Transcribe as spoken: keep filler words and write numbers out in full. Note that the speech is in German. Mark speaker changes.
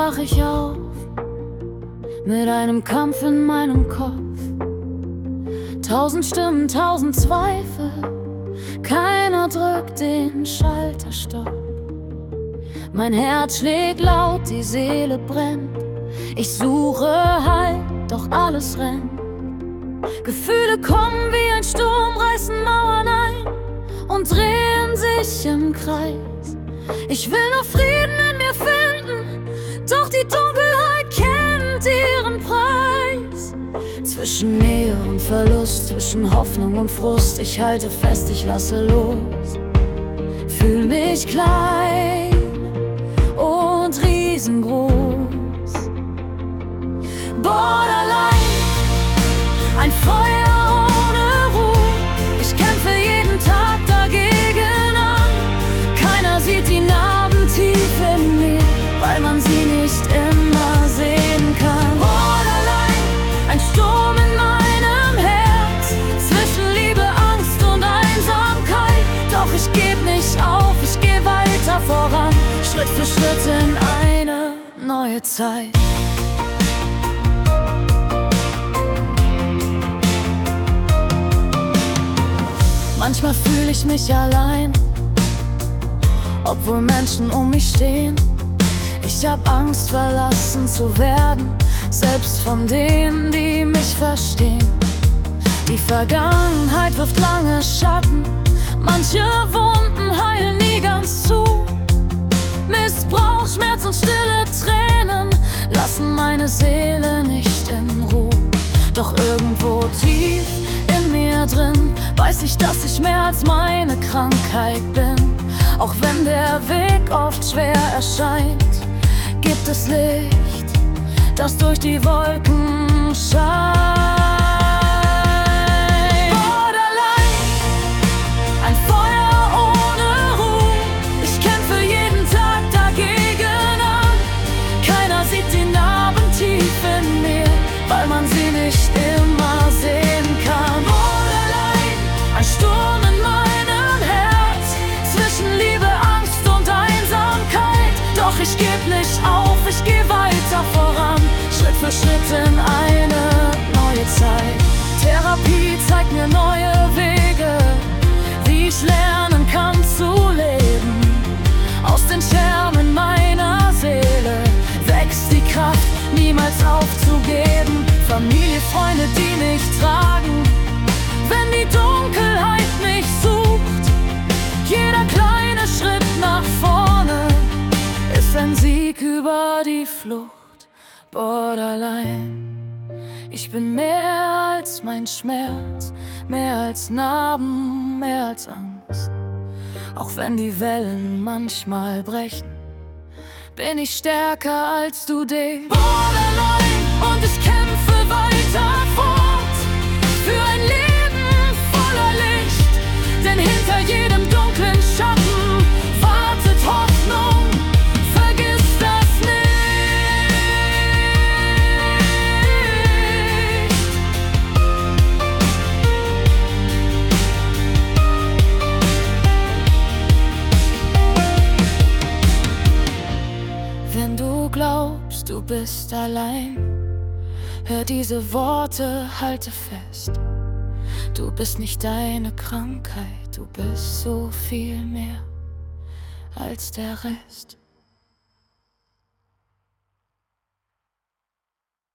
Speaker 1: wach ich auf mit einem Kampf in meinem Kopf. Tausend Stimmen, tausend Zweifel, keiner drückt den Schalterstopp. Mein Herz schlägt laut, die Seele brennt. Ich suche Halt, doch alles rennt. Gefühle kommen wie ein Sturm, reißen Mauern ein und drehen sich im Kreis. Ich will nur Frieden in mir finden, doch die Dunkelheit kennt ihren Preis. Zwischen Nähe und Verlust, zwischen Hoffnung und Frust, ich halte fest, ich lasse los. Fühl mich klein und riesengroß. Borderline, ein Feuer ohne Ruhe. Ich kämpfe jeden Tag dagegen an. Keiner sieht die Narben tief in mir, weil man sie nicht immer sehen kann. Borderline, ein Sturm in meinem Herz, zwischen Liebe, Angst und Einsamkeit. Doch ich geb nicht auf, ich geh weiter voran, Schritt für Schritt in eine neue Zeit. Manchmal fühle ich mich allein, obwohl Menschen um mich stehen. Ich hab Angst, verlassen zu werden, selbst von denen, die mich verstehen. Die Vergangenheit wirft lange Schatten, manche Wunden heilen nie ganz zu. Missbrauch, Schmerz und stille Tränen lassen meine Seele nicht in Ruhe. Doch irgendwo tief in mir drin weiß ich, dass ich mehr als meine Krankheit bin. Auch wenn der Weg oft schwer erscheint, gibt es Licht, das durch die Wolken scheint. Borderline, ein Feuer ohne Ruhe. Ich kämpfe jeden Tag dagegen an. Keiner sieht die Narben tief in mir, weil man sie nicht immer sehen kann. Borderline, ein Sturm in meinem Herz, zwischen Liebe, Angst und Einsamkeit. Doch ich geb nicht auf, ich geh weiter voran, Schritt für Schritt in eine neue Zeit. Therapie zeigt mir neue Wege, wie ich lernen kann zu leben. Aus den Scherben meiner Seele wächst die Kraft, niemals aufzugeben. Familie, Freunde, die mich tragen, wenn die Dunkelheit mich sucht. Jeder kleine Schritt nach vorne ist ein Sieg über die Flucht. Borderline, ich bin mehr als mein Schmerz, mehr als Narben, mehr als Angst. Auch wenn die Wellen manchmal brechen, bin ich stärker als du denkst. Borderline, und ich kämpfe weiter fort für ein Leben voller Licht. Denn hinter jedem dunklen Schatten wartet Hoffnung, vergiss das nicht. Wenn du glaubst, du bist allein, hör diese Worte, halte fest. Du bist nicht deine Krankheit, du bist so viel mehr als der Rest.